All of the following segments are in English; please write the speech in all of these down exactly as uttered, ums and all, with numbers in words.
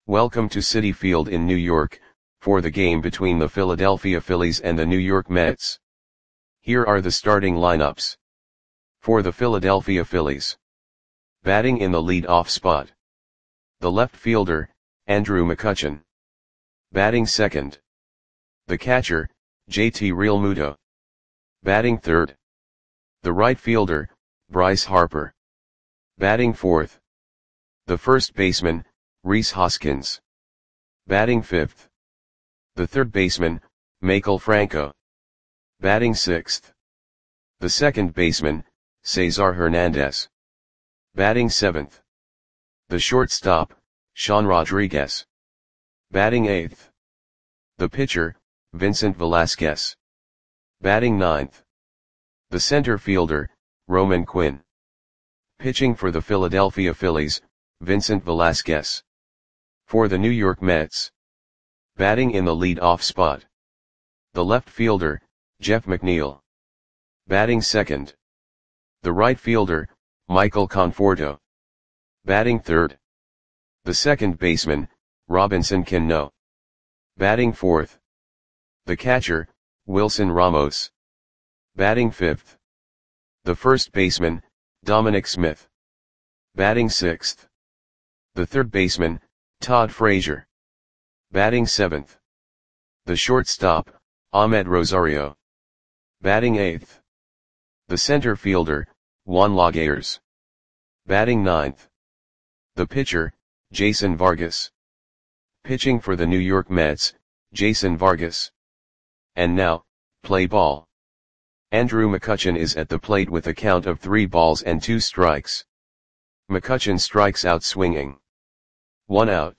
Welcome to Citi Field in New York, for the game between the Philadelphia Phillies and the New York Mets. Here are the starting lineups. For the Philadelphia Phillies. Batting in the lead-off spot. The left fielder, Andrew McCutchen. Batting second. The catcher, J T Realmuto. Batting third. The right fielder, Bryce Harper. Batting fourth. The first baseman, Rhys Hoskins. Batting fifth. The third baseman, Maikel Franco. Batting sixth. The second baseman, Cesar Hernandez. Batting seventh. The shortstop, Sean Rodriguez. Batting eighth. The pitcher, Vincent Velasquez. Batting ninth. The center fielder, Roman Quinn. Pitching for the Philadelphia Phillies, Vincent Velasquez. For the New York Mets. Batting in the lead-off spot. The left fielder, Jeff McNeil. Batting second. The right fielder, Michael Conforto. Batting third. The second baseman, Robinson Cano. Batting fourth. The catcher, Wilson Ramos. Batting fifth. The first baseman, Dominic Smith. Batting sixth. The third baseman, Todd Frazier. Batting seventh. The shortstop, Ahmed Rosario. Batting eighth. The center fielder, Juan Lagares. Batting ninth. The pitcher, Jason Vargas. Pitching for the New York Mets, Jason Vargas. And now, play ball. Andrew McCutchen is at the plate with a count of three balls and two strikes. McCutchen strikes out swinging. One out.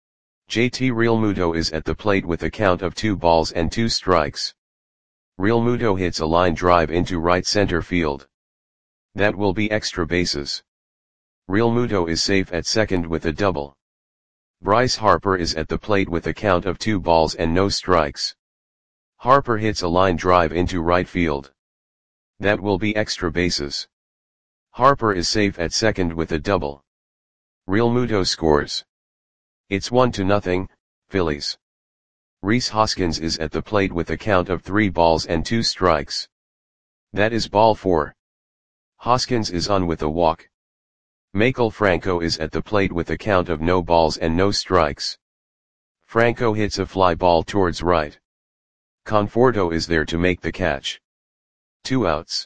J T Realmuto is at the plate with a count of two balls and two strikes. Realmuto hits a line drive into right center field. That will be extra bases. Realmuto is safe at second with a double. Bryce Harper is at the plate with a count of two balls and no strikes. Harper hits a line drive into right field. That will be extra bases. Harper is safe at second with a double. Realmuto scores. It's one to nothing, Phillies. Rhys Hoskins is at the plate with a count of three balls and two strikes. That is ball four. Hoskins is on with a walk. Maikel Franco is at the plate with a count of no balls and no strikes. Franco hits a fly ball towards right. Conforto is there to make the catch. Two outs.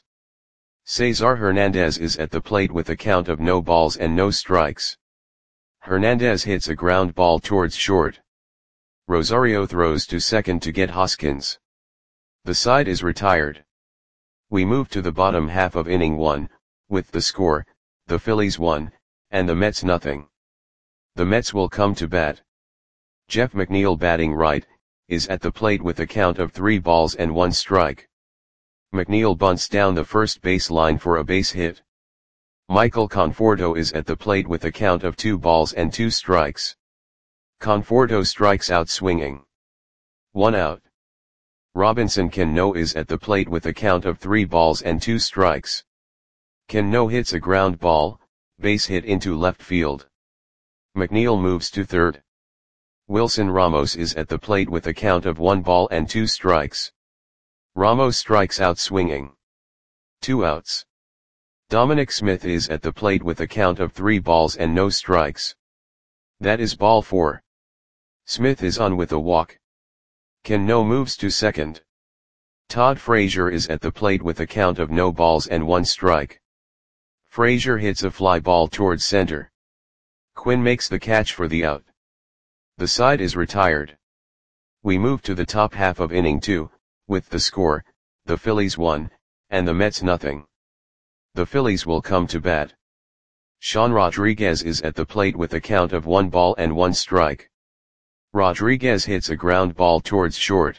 Cesar Hernandez is at the plate with a count of no balls and no strikes. Hernandez hits a ground ball towards short. Rosario throws to second to get Hoskins. The side is retired. We move to the bottom half of inning one, with the score, the Phillies one, and the Mets nothing. The Mets will come to bat. Jeff McNeil batting right, is at the plate with a count of three balls and one strike. McNeil bunts down the first base line for a base hit. Michael Conforto is at the plate with a count of two balls and two strikes. Conforto strikes out swinging. One out. Robinson Cano is at the plate with a count of three balls and two strikes. Cano hits a ground ball, base hit into left field. McNeil moves to third. Wilson Ramos is at the plate with a count of one ball and two strikes. Ramos strikes out swinging. Two outs. Dominic Smith is at the plate with a count of three balls and no strikes. That is ball four. Smith is on with a walk. Cano moves to second. Todd Frazier is at the plate with a count of no balls and one strike. Frazier hits a fly ball towards center. Quinn makes the catch for the out. The side is retired. We move to the top half of inning two, with the score, the Phillies one, and the Mets nothing. The Phillies will come to bat. Sean Rodriguez is at the plate with a count of one ball and one strike. Rodriguez hits a ground ball towards short.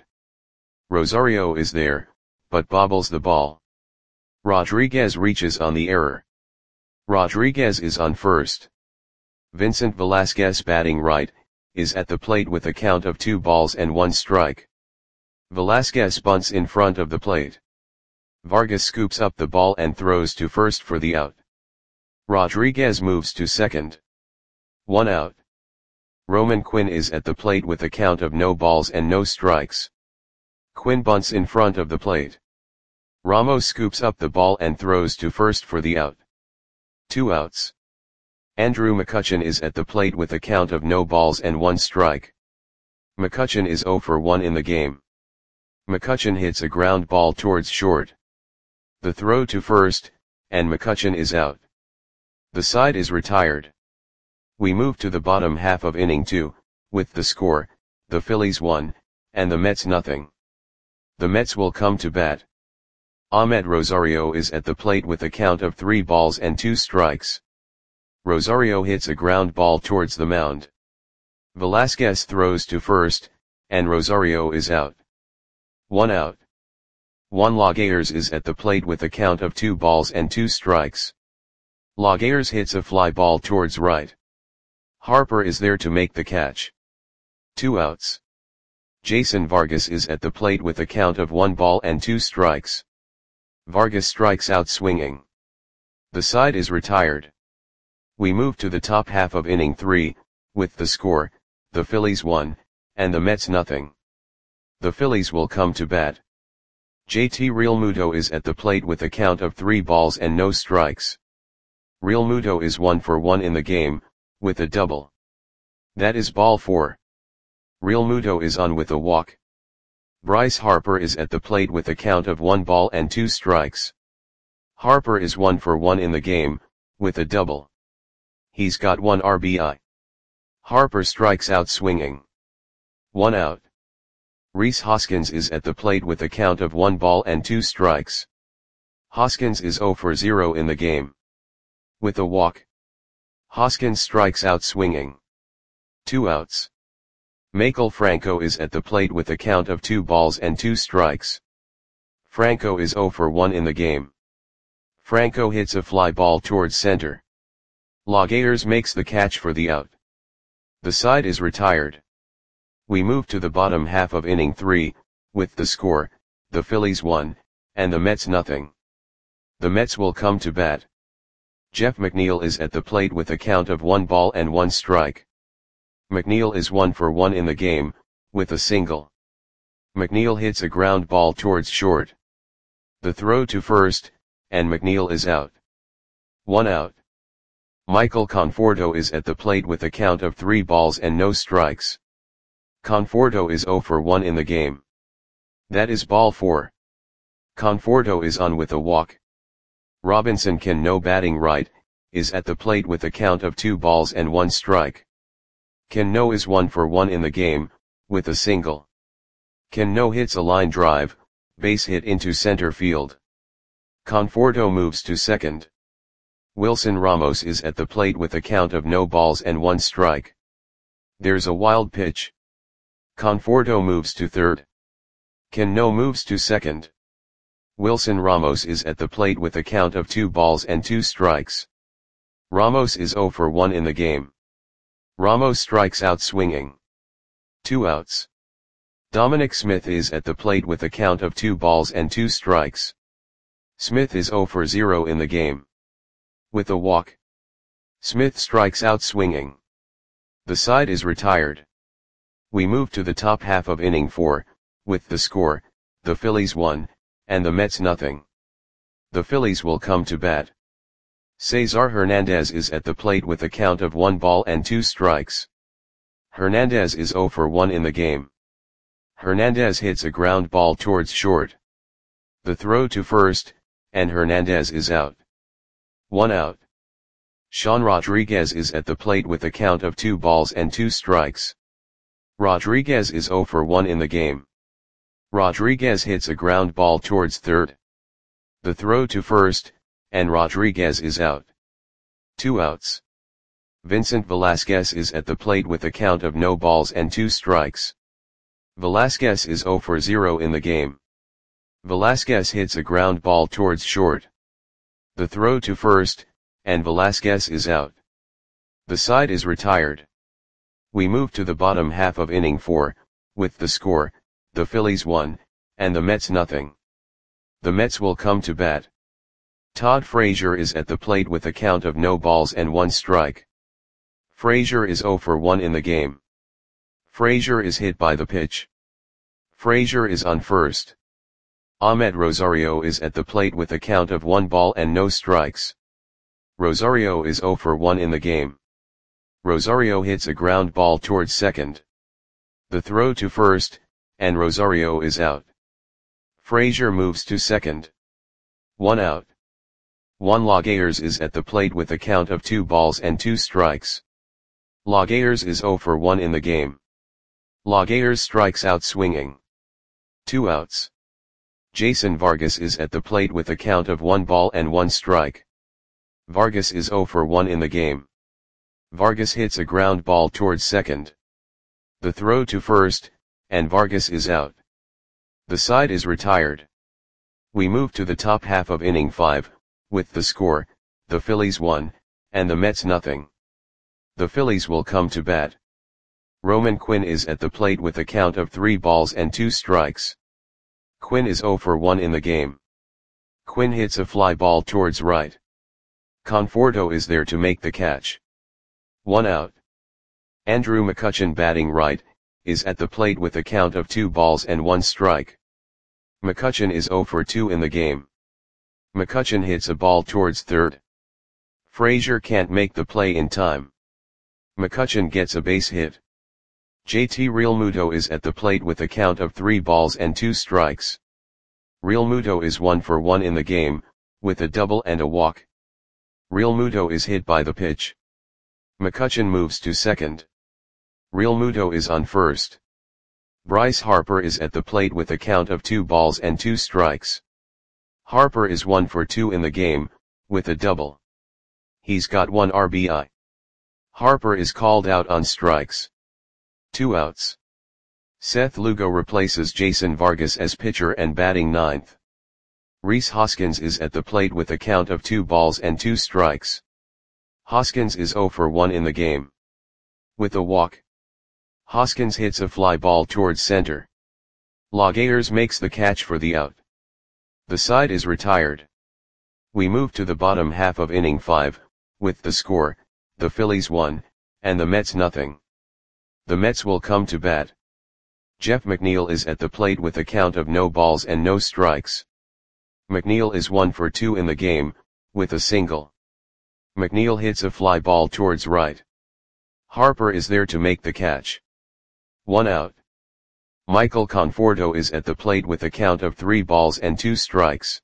Rosario is there, but bobbles the ball. Rodriguez reaches on the error. Rodriguez is on first. Vincent Velasquez batting right, is at the plate with a count of two balls and one strike. Velasquez bunts in front of the plate. Vargas scoops up the ball and throws to first for the out. Rodriguez moves to second. One out. Roman Quinn is at the plate with a count of no balls and no strikes. Quinn bunts in front of the plate. Ramos scoops up the ball and throws to first for the out. Two outs. Andrew McCutchen is at the plate with a count of no balls and one strike. McCutchen is zero for one in the game. McCutchen hits a ground ball towards short. The throw to first, and McCutchen is out. The side is retired. We move to the bottom half of inning two, with the score, the Phillies one, and the Mets nothing. The Mets will come to bat. Ahmed Rosario is at the plate with a count of three balls and two strikes. Rosario hits a ground ball towards the mound. Velasquez throws to first, and Rosario is out. One out. Juan Laguerre is at the plate with a count of two balls and two strikes. Laguerre hits a fly ball towards right. Harper is there to make the catch. Two outs. Jason Vargas is at the plate with a count of one ball and two strikes. Vargas strikes out swinging. The side is retired. We move to the top half of inning three, with the score, the Phillies one, and the Mets nothing. The Phillies will come to bat. J T Realmuto is at the plate with a count of three balls and no strikes. Realmuto is one for one in the game, with a double. That is ball four. Realmuto is on with a walk. Bryce Harper is at the plate with a count of one ball and two strikes. Harper is one for one in the game, with a double. He's got one R B I. Harper strikes out swinging. One out. Rhys Hoskins is at the plate with a count of one ball and two strikes. Hoskins is zero for zero in the game. With a walk. Hoskins strikes out swinging. Two outs. Maikel Franco is at the plate with a count of two balls and two strikes. Franco is zero for one in the game. Franco hits a fly ball towards center. Laguerre makes the catch for the out. The side is retired. We move to the bottom half of inning three, with the score, the Phillies one, and the Mets nothing. The Mets will come to bat. Jeff McNeil is at the plate with a count of one ball and one strike. McNeil is one for one in the game, with a single. McNeil hits a ground ball towards short. The throw to first, and McNeil is out. One out. Michael Conforto is at the plate with a count of three balls and no strikes. Conforto is zero for one in the game. That is ball four. Conforto is on with a walk. Robinson Cano, batting right, is at the plate with a count of two balls and one strike. Cano is one for one in the game, with a single. Cano hits a line drive, base hit into center field. Conforto moves to second. Wilson Ramos is at the plate with a count of no balls and one strike. There's a wild pitch. Conforto moves to third. Cano moves to second. Wilson Ramos is at the plate with a count of two balls and two strikes. Ramos is zero for one in the game. Ramos strikes out swinging. Two outs. Dominic Smith is at the plate with a count of two balls and two strikes. Smith is zero for zero in the game. With a walk. Smith strikes out swinging. The side is retired. We move to the top half of inning four, with the score, the Phillies one, and the Mets nothing. The Phillies will come to bat. Cesar Hernandez is at the plate with a count of one ball and two strikes. Hernandez is zero for one in the game. Hernandez hits a ground ball towards short. The throw to first, and Hernandez is out. One out. Sean Rodriguez is at the plate with a count of two balls and two strikes. Rodriguez is zero for one in the game. Rodriguez hits a ground ball towards third. The throw to first, and Rodriguez is out. Two outs. Vincent Velasquez is at the plate with a count of no balls and two strikes. Velasquez is zero for zero in the game. Velasquez hits a ground ball towards short. The throw to first, and Velasquez is out. The side is retired. We move to the bottom half of inning four, with the score, the Phillies one, and the Mets nothing. The Mets will come to bat. Todd Frazier is at the plate with a count of no balls and one strike. Frazier is zero for one in the game. Frazier is hit by the pitch. Frazier is on first. Ahmed Rosario is at the plate with a count of one ball and no strikes. Rosario is zero for one in the game. Rosario hits a ground ball towards second. The throw to first, and Rosario is out. Frazier moves to second. One out. Juan Laguerre is at the plate with a count of two balls and two strikes. Laguerre is zero for one in the game. Laguerre strikes out swinging. Two outs. Jason Vargas is at the plate with a count of one ball and one strike. Vargas is zero for one in the game. Vargas hits a ground ball towards second. The throw to first, and Vargas is out. The side is retired. We move to the top half of inning five, with the score, the Phillies one, and the Mets nothing. The Phillies will come to bat. Roman Quinn is at the plate with a count of three balls and two strikes. Quinn is zero for one in the game. Quinn hits a fly ball towards right. Conforto is there to make the catch. One out. Andrew McCutchen, batting right, is at the plate with a count of two balls and one strike. McCutchen is zero for two in the game. McCutchen hits a ball towards third. Frazier can't make the play in time. McCutchen gets a base hit. J T Realmuto is at the plate with a count of three balls and two strikes. Realmuto is one for one in the game, with a double and a walk. Realmuto is hit by the pitch. McCutchen moves to second. Realmuto is on first. Bryce Harper is at the plate with a count of two balls and two strikes. Harper is one for two in the game, with a double. He's got one R B I. Harper is called out on strikes. Two outs. Seth Lugo replaces Jason Vargas as pitcher and batting ninth. Rhys Hoskins is at the plate with a count of two balls and two strikes. Hoskins is zero for one in the game. With a walk. Hoskins hits a fly ball towards center. Laguerre makes the catch for the out. The side is retired. We move to the bottom half of inning five, with the score, the Phillies one, and the Mets nothing. The Mets will come to bat. Jeff McNeil is at the plate with a count of no balls and no strikes. McNeil is one for two in the game, with a single. McNeil hits a fly ball towards right. Harper is there to make the catch. One out. Michael Conforto is at the plate with a count of three balls and two strikes.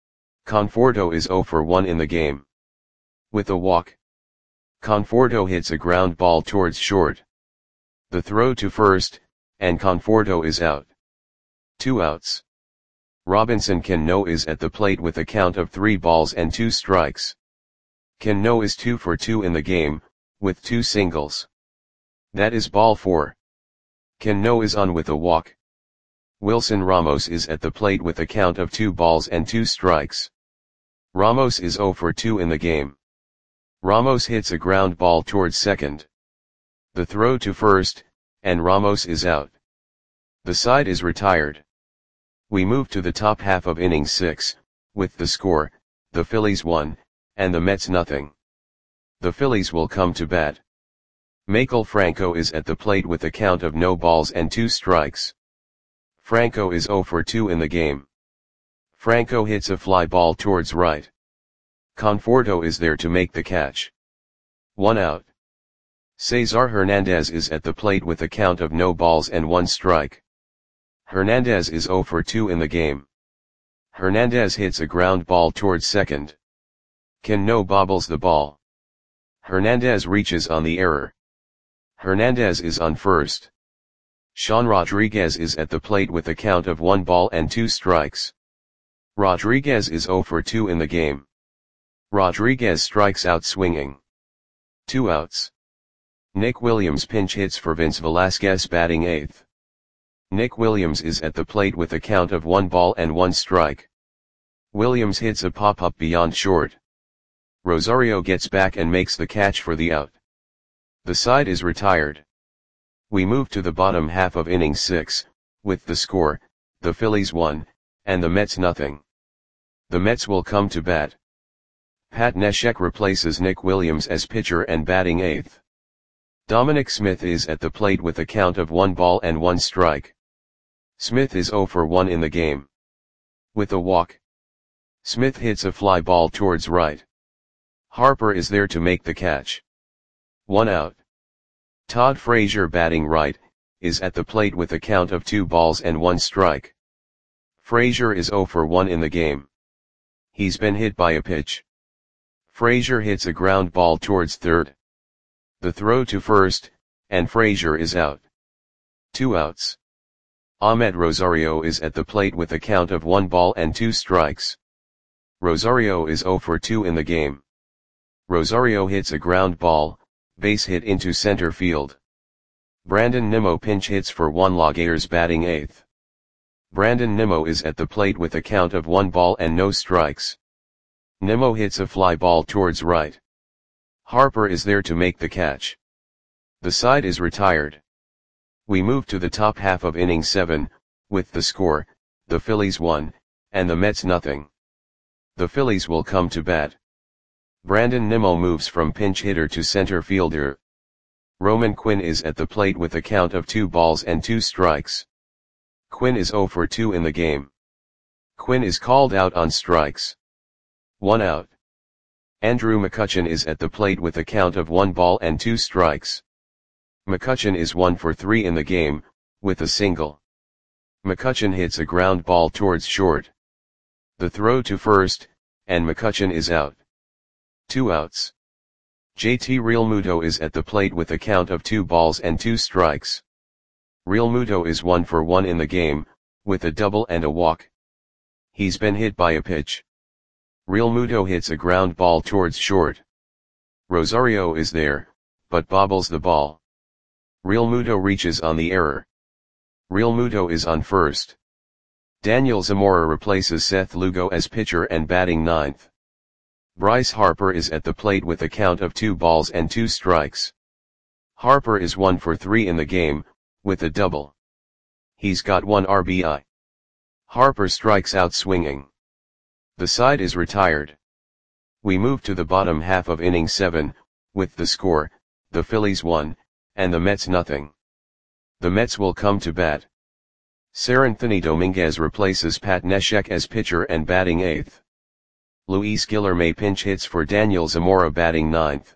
Conforto is zero for one in the game. With a walk. Conforto hits a ground ball towards short. The throw to first, and Conforto is out. Two outs. Robinson Cano is at the plate with a count of three balls and two strikes. Cano is two for two in the game, with two singles. That is ball four. Cano is on with a walk. Wilson Ramos is at the plate with a count of two balls and two strikes. Ramos is zero for two in the game. Ramos hits a ground ball towards second. The throw to first, and Ramos is out. The side is retired. We move to the top half of inning six, with the score, the Phillies one, and the Mets nothing. The Phillies will come to bat. Maikel Franco is at the plate with a count of no balls and two strikes. Franco is zero for two in the game. Franco hits a fly ball towards right. Conforto is there to make the catch. One out. Cesar Hernandez is at the plate with a count of no balls and one strike. Hernandez is zero for two in the game. Hernandez hits a ground ball towards second. Cano bobbles the ball. Hernandez reaches on the error. Hernandez is on first. Sean Rodriguez is at the plate with a count of one ball and two strikes. Rodriguez is zero for two in the game. Rodriguez strikes out swinging. Two outs. Nick Williams pinch hits for Vince Velasquez, batting eighth. Nick Williams is at the plate with a count of one ball and one strike. Williams hits a pop-up beyond short. Rosario gets back and makes the catch for the out. The side is retired. We move to the bottom half of inning six, with the score, the Phillies one, and the Mets nothing. The Mets will come to bat. Pat Neshek replaces Nick Williams as pitcher and batting eighth. Dominic Smith is at the plate with a count of one ball and one strike. Smith is zero for one in the game. With a walk, Smith hits a fly ball towards right. Harper is there to make the catch. One out. Todd Frazier, batting right, is at the plate with a count of two balls and one strike. Frazier is zero for one in the game. He's been hit by a pitch. Frazier hits a ground ball towards third. The throw to first, and Frazier is out. Two outs. Ahmed Rosario is at the plate with a count of one ball and two strikes. Rosario is zero for two in the game. Rosario hits a ground ball, base hit into center field. Brandon Nimmo pinch hits for Juan Lagares, batting eighth. Brandon Nimmo is at the plate with a count of one ball and no strikes. Nimmo hits a fly ball towards right. Harper is there to make the catch. The side is retired. We move to the top half of inning seven, with the score, the Phillies one, and the Mets nothing. The Phillies will come to bat. Brandon Nimmo moves from pinch hitter to center fielder. Roman Quinn is at the plate with a count of two balls and two strikes. Quinn is zero for two in the game. Quinn is called out on strikes. One out. Andrew McCutchen is at the plate with a count of one ball and two strikes. McCutchen is one for three in the game, with a single. McCutchen hits a ground ball towards short. The throw to first, and McCutchen is out. Two outs. J T Realmuto is at the plate with a count of two balls and two strikes. Realmuto is one for one in the game, with a double and a walk. He's been hit by a pitch. Realmuto hits a ground ball towards short. Rosario is there, but bobbles the ball. Realmuto reaches on the error. Realmuto is on first. Daniel Zamora replaces Seth Lugo as pitcher and batting ninth. Bryce Harper is at the plate with a count of two balls and two strikes. Harper is one for three in the game, with a double. He's got one R B I. Harper strikes out swinging. The side is retired. We move to the bottom half of inning seven, with the score, the Phillies one, and the Mets nothing. The Mets will come to bat. Seranthony Dominguez replaces Pat Neshek as pitcher and batting eighth. Luis Guilherme pinch hits for Daniel Zamora, batting ninth.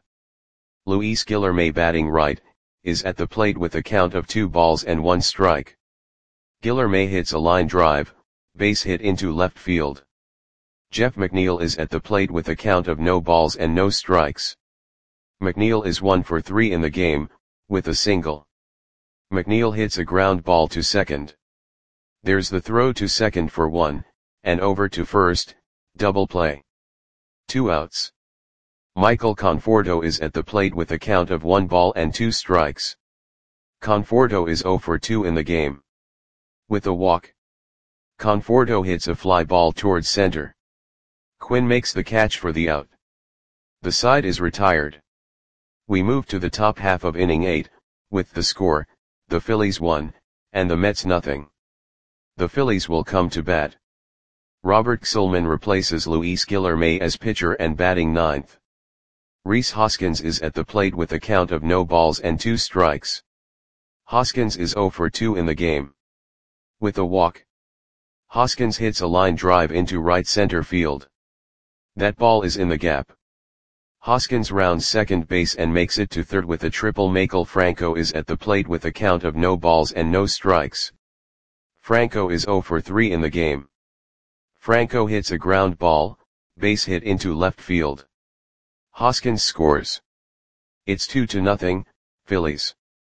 Luis Guilherme, batting right, is at the plate with a count of two balls and one strike. Guilherme hits a line drive, base hit into left field. Jeff McNeil is at the plate with a count of no balls and no strikes. McNeil is one for three in the game, with a single. McNeil hits a ground ball to second. There's the throw to second for one, and over to first, double play. Two outs. Michael Conforto is at the plate with a count of one ball and two strikes. Conforto is zero for two in the game. With a walk, Conforto hits a fly ball towards center. Quinn makes the catch for the out. The side is retired. We move to the top half of inning eight, with the score, the Phillies one, and the Mets nothing. The Phillies will come to bat. Robert Gsellman replaces Luis Guilherme as pitcher and batting ninth. Rhys Hoskins is at the plate with a count of no balls and two strikes. Hoskins is zero for two in the game. With a walk, Hoskins hits a line drive into right center field. That ball is in the gap. Hoskins rounds second base and makes it to third with a triple. Maikel Franco is at the plate with a count of no balls and no strikes. Franco is zero for three in the game. Franco hits a ground ball, base hit into left field. Hoskins scores. It's two to nothing, Phillies.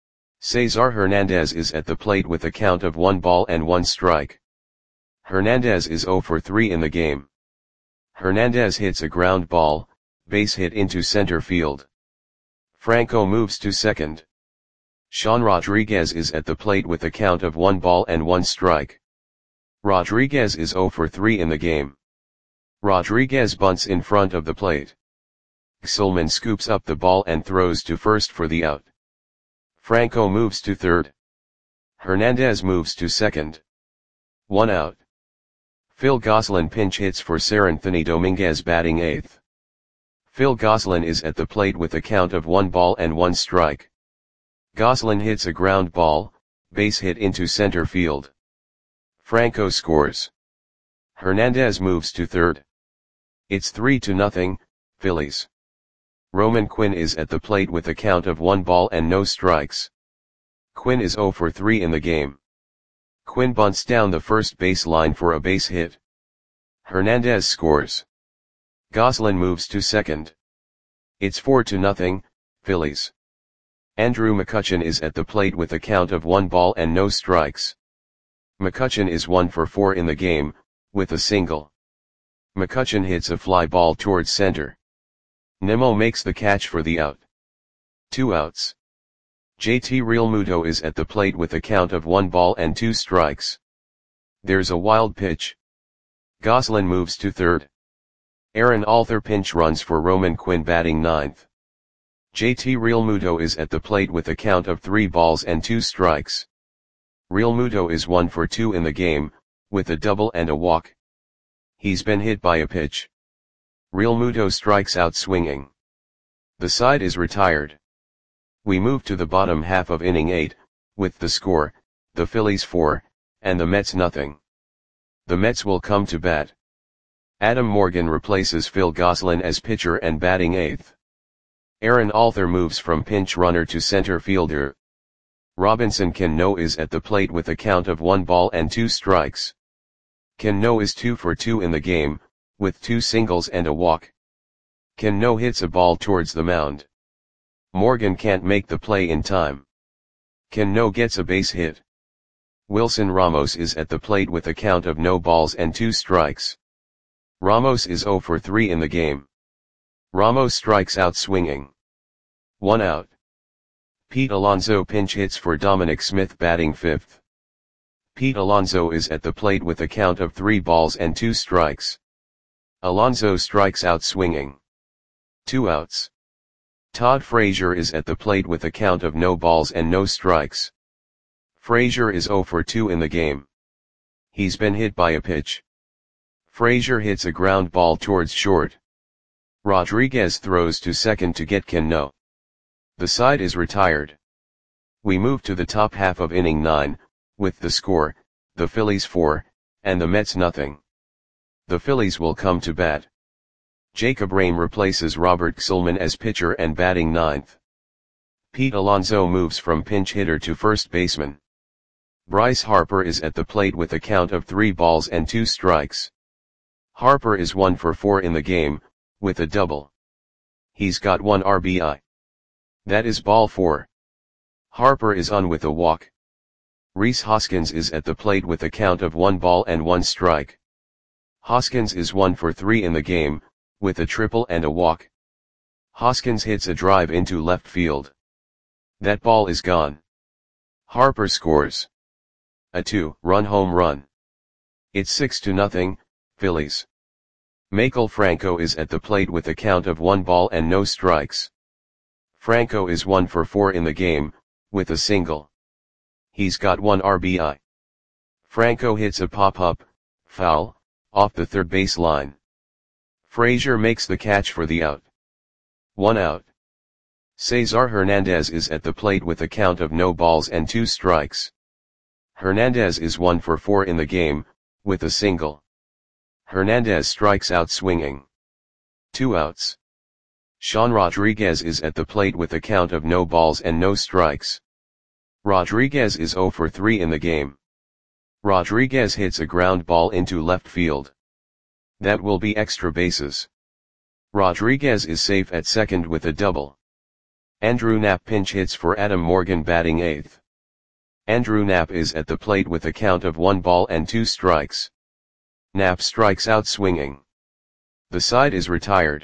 Cesar Hernandez is at the plate with a count of one ball and one strike. Hernandez is zero for three in the game. Hernandez hits a ground ball, base hit into center field. Franco moves to second. Sean Rodriguez is at the plate with a count of one ball and one strike. Rodriguez is zero for three in the game. Rodriguez bunts in front of the plate. Gsellman scoops up the ball and throws to first for the out. Franco moves to third. Hernandez moves to second. One out. Phil Gosselin pinch hits for Seranthony Dominguez, batting eighth. Phil Gosselin is at the plate with a count of one ball and one strike. Goslin hits a ground ball, base hit into center field. Franco scores. Hernandez moves to third. It's three to nothing, Phillies. Roman Quinn is at the plate with a count of one ball and no strikes. Quinn is zero for three in the game. Quinn bunts down the first base line for a base hit. Hernandez scores. Goslin moves to second. It's four to nothing, Phillies. Andrew McCutchen is at the plate with a count of one ball and no strikes. McCutchen is one for four in the game, with a single. McCutchen hits a fly ball towards center. Nimmo makes the catch for the out. Two outs. J T Realmuto is at the plate with a count of one ball and two strikes. There's a wild pitch. Goslin moves to third. Aaron Alther pinch runs for Roman Quinn batting ninth. J T Realmuto is at the plate with a count of three balls and two strikes. Realmuto is one for two in the game, with a double and a walk. He's been hit by a pitch. Realmuto strikes out swinging. The side is retired. We move to the bottom half of inning eight, with the score, the Phillies four, and the Mets nothing. The Mets will come to bat. Adam Morgan replaces Phil Goslin as pitcher and batting eighth. Aaron Alther moves from pinch runner to center fielder. Robinson Cano is at the plate with a count of one ball and two strikes. Cano is two for two in the game, with two singles and a walk. Cano hits a ball towards the mound. Morgan can't make the play in time. Cano gets a base hit. Wilson Ramos is at the plate with a count of no balls and two strikes. Ramos is zero for three in the game. Ramos strikes out swinging. One out. Pete Alonso pinch hits for Dominic Smith batting fifth. Pete Alonso is at the plate with a count of three balls and two strikes. Alonso strikes out swinging. Two outs. Todd Frazier is at the plate with a count of no balls and no strikes. Frazier is zero for two in the game. He's been hit by a pitch. Frazier hits a ground ball towards short. Rodriguez throws to second to get Cano. The side is retired. We move to the top half of inning nine, with the score, the Phillies four, and the Mets nothing. The Phillies will come to bat. Jacob Rame replaces Robert Gsellman as pitcher and batting ninth. Pete Alonso moves from pinch hitter to first baseman. Bryce Harper is at the plate with a count of three balls and two strikes. Harper is one for four in the game, with a double. He's got one R B I. That is ball four. Harper is on with a walk. Rhys Hoskins is at the plate with a count of one ball and one strike. Hoskins is one for three in the game, with a triple and a walk. Hoskins hits a drive into left field. That ball is gone. Harper scores a two-run home run. It's six to nothing, Phillies. Maikel Franco is at the plate with a count of one ball and no strikes. Franco is one for four in the game, with a single. He's got one R B I. Franco hits a pop-up, foul, off the third base line. Frazier makes the catch for the out. One out. Cesar Hernandez is at the plate with a count of no balls and two strikes. Hernandez is one for four in the game, with a single. Hernandez strikes out swinging. Two outs. Sean Rodriguez is at the plate with a count of no balls and no strikes. Rodriguez is zero for three in the game. Rodriguez hits a ground ball into left field. That will be extra bases. Rodriguez is safe at second with a double. Andrew Knapp pinch hits for Adam Morgan batting eighth. Andrew Knapp is at the plate with a count of one ball and two strikes. Knapp strikes out swinging. The side is retired.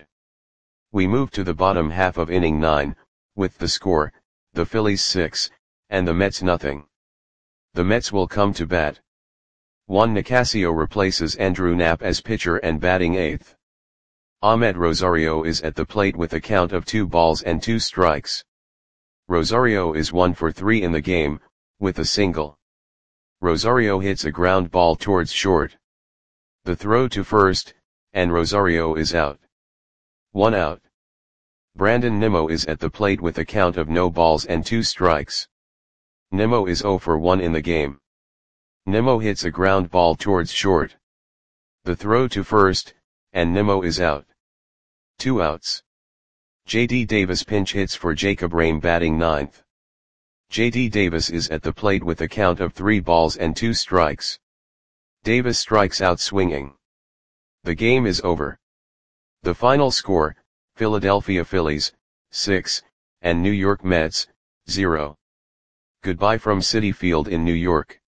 We move to the bottom half of inning nine, with the score, the Phillies six, and the Mets nothing. The Mets will come to bat. Juan Nicasio replaces Andrew Knapp as pitcher and batting eighth. Ahmed Rosario is at the plate with a count of two balls and two strikes. Rosario is one for three in the game, with a single. Rosario hits a ground ball towards short. The throw to first, and Rosario is out. One out. Brandon Nimmo is at the plate with a count of no balls and two strikes. Nimmo is zero for one in the game. Nimmo hits a ground ball towards short. The throw to first, and Nimmo is out. Two outs. J D Davis pinch hits for Jacob Rame batting ninth. J D Davis is at the plate with a count of three balls and two strikes. Davis strikes out swinging. The game is over. The final score, Philadelphia Phillies, six, and New York Mets, zero. Goodbye from Citi Field in New York.